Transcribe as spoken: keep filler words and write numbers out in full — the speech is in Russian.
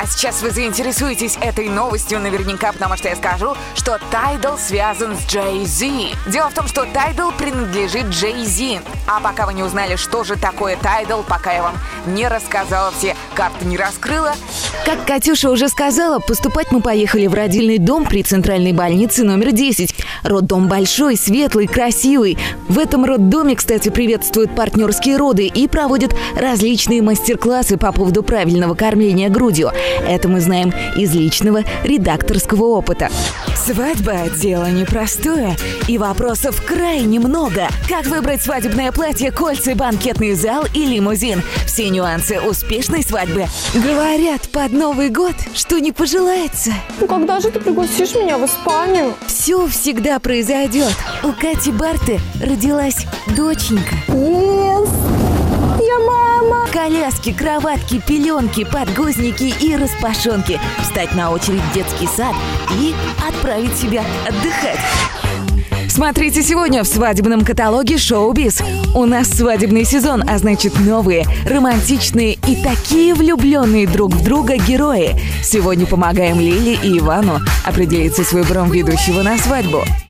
А сейчас вы заинтересуетесь этой новостью наверняка, потому что я скажу, что Tidal связан с Jay-Z. Дело в том, что Tidal принадлежит Jay-Z. А пока вы не узнали, что же такое Tidal, пока я вам не рассказала, все карты не раскрыла. Как Катюша уже сказала, поступать мы поехали в родильный дом при центральной больнице номер десять. Роддом большой, светлый, красивый. В этом роддоме, кстати, приветствуют партнерские роды и проводят различные мастер-классы по поводу правильного кормления грудью. Это мы знаем из личного редакторского опыта. Свадьба – дело непростое, и вопросов крайне много. Как выбрать свадебное платье, кольца, банкетный зал и лимузин? Все нюансы успешной свадьбы. Говорят, под Новый год, что не пожелается. Ну когда же ты пригласишь меня в Испанию? Все всегда произойдет. У Кати Барты родилась доченька. Yes! Я мама! Коляски, кроватки, пеленки, подгузники и распашонки. Встать на очередь в детский сад и отправить себя отдыхать. Смотрите сегодня в свадебном каталоге «Шоу-биз». У нас свадебный сезон, а значит новые, романтичные и такие влюбленные друг в друга герои. Сегодня помогаем Лиле и Ивану определиться с выбором ведущего на свадьбу.